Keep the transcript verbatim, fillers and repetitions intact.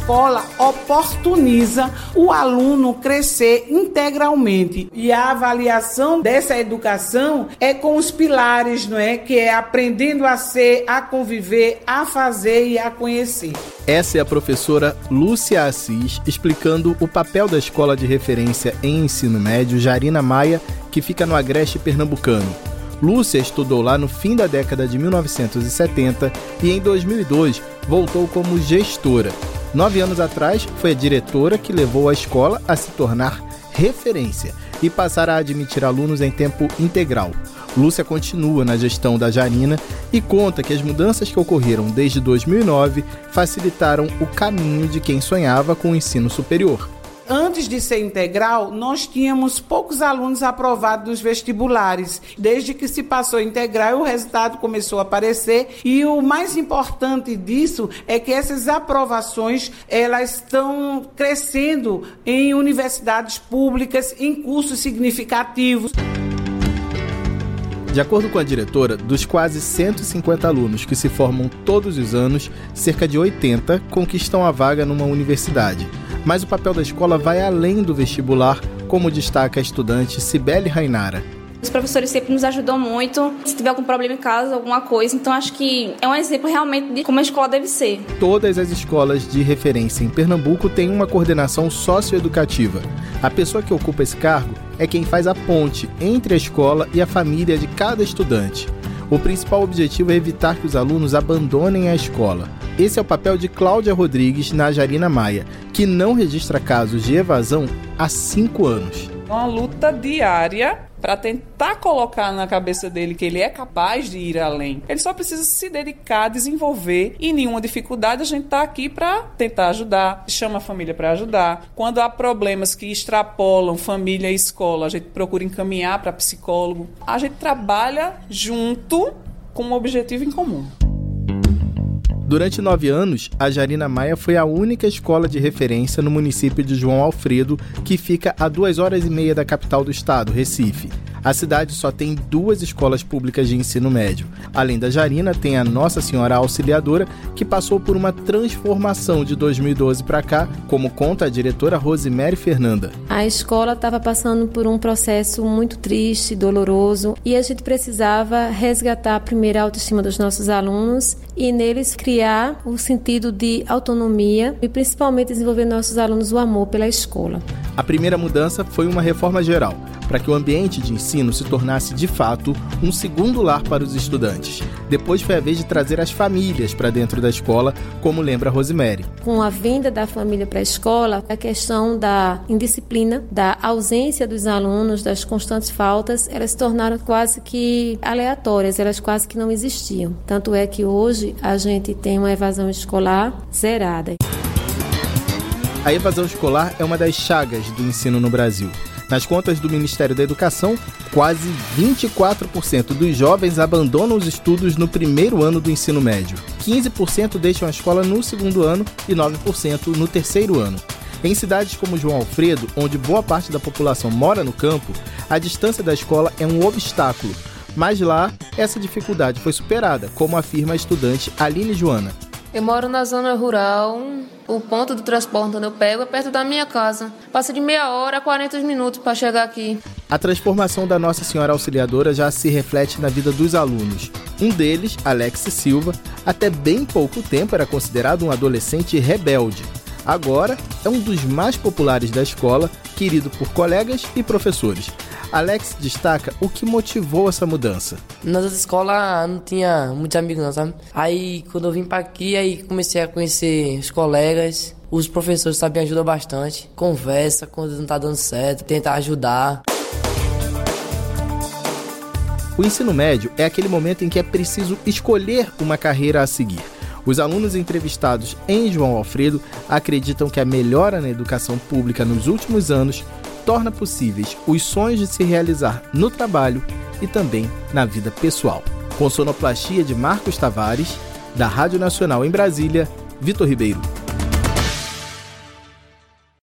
escola oportuniza o aluno crescer integralmente. E a avaliação dessa educação é com os pilares, não é? Que é aprendendo a ser, a conviver, a fazer e a conhecer. Essa é a professora Lúcia Assis explicando o papel da escola de referência em ensino médio Jarina Maia, que fica no Agreste pernambucano. Lúcia estudou lá no fim da década de mil novecentos e setenta e em dois mil e dois voltou como gestora. Nove anos atrás, foi a diretora que levou a escola a se tornar referência e passar a admitir alunos em tempo integral. Lúcia continua na gestão da Jarina e conta que as mudanças que ocorreram desde dois mil e nove facilitaram o caminho de quem sonhava com o ensino superior. Antes de ser integral, nós tínhamos poucos alunos aprovados nos vestibulares. Desde que se passou integral, o resultado começou a aparecer. E o mais importante disso é que essas aprovações elas estão crescendo em universidades públicas, em cursos significativos. De acordo com a diretora, dos quase cento e cinquenta alunos que se formam todos os anos, cerca de oitenta conquistam a vaga numa universidade. Mas o papel da escola vai além do vestibular, como destaca a estudante Cibele Rainara. Os professores sempre nos ajudam muito, se tiver algum problema em casa, alguma coisa. Então acho que é um exemplo realmente de como a escola deve ser. Todas as escolas de referência em Pernambuco têm uma coordenação socioeducativa. A pessoa que ocupa esse cargo é quem faz a ponte entre a escola e a família de cada estudante. O principal objetivo é evitar que os alunos abandonem a escola. Esse é o papel de Cláudia Rodrigues na Jarina Maia, que não registra casos de evasão há cinco anos. Uma luta diária para tentar colocar na cabeça dele que ele é capaz de ir além. Ele só precisa se dedicar, desenvolver, e nenhuma dificuldade a gente está aqui para tentar ajudar, chama a família para ajudar. Quando há problemas que extrapolam família e escola, a gente procura encaminhar para psicólogo. A gente trabalha junto com um objetivo em comum. Durante nove anos, a Jarina Maia foi a única escola de referência no município de João Alfredo, que fica a duas horas e meia da capital do estado, Recife. A cidade só tem duas escolas públicas de ensino médio. Além da Jarina, tem a Nossa Senhora Auxiliadora, que passou por uma transformação de dois mil e doze para cá, como conta a diretora Rosemary Fernanda. A escola estava passando por um processo muito triste, doloroso, e a gente precisava resgatar primeiro a autoestima dos nossos alunos e neles criar o sentido de autonomia e principalmente desenvolver nossos alunos o amor pela escola. A primeira mudança foi uma reforma geral, para que o ambiente de ensino se tornasse, de fato, um segundo lar para os estudantes. Depois foi a vez de trazer as famílias para dentro da escola, como lembra a Rosemary. Com a vinda da família para a escola, a questão da indisciplina, da ausência dos alunos, das constantes faltas, elas se tornaram quase que aleatórias, elas quase que não existiam. Tanto é que hoje a gente tem uma evasão escolar zerada. A evasão escolar é uma das chagas do ensino no Brasil. Nas contas do Ministério da Educação, quase vinte e quatro por cento dos jovens abandonam os estudos no primeiro ano do ensino médio. quinze por cento deixam a escola no segundo ano e nove por cento no terceiro ano. Em cidades como João Alfredo, onde boa parte da população mora no campo, a distância da escola é um obstáculo. Mas lá, essa dificuldade foi superada, como afirma a estudante Aline Joana. Eu moro na zona rural, o ponto do transporte onde eu pego é perto da minha casa. Passa de meia hora a quarenta minutos para chegar aqui. A transformação da Nossa Senhora Auxiliadora já se reflete na vida dos alunos. Um deles, Alex Silva, até bem pouco tempo era considerado um adolescente rebelde. Agora é um dos mais populares da escola, querido por colegas e professores. Alex destaca o que motivou essa mudança. Nas outras escolas não tinha muitos amigos não, sabe? Aí quando eu vim para aqui, aí comecei a conhecer os colegas, os professores também ajudam bastante. Conversa quando não tá dando certo, tenta ajudar. O ensino médio é aquele momento em que é preciso escolher uma carreira a seguir. Os alunos entrevistados em João Alfredo acreditam que a melhora na educação pública nos últimos anos torna possíveis os sonhos de se realizar no trabalho e também na vida pessoal. Com sonoplastia de Marcos Tavares, da Rádio Nacional em Brasília, Vitor Ribeiro.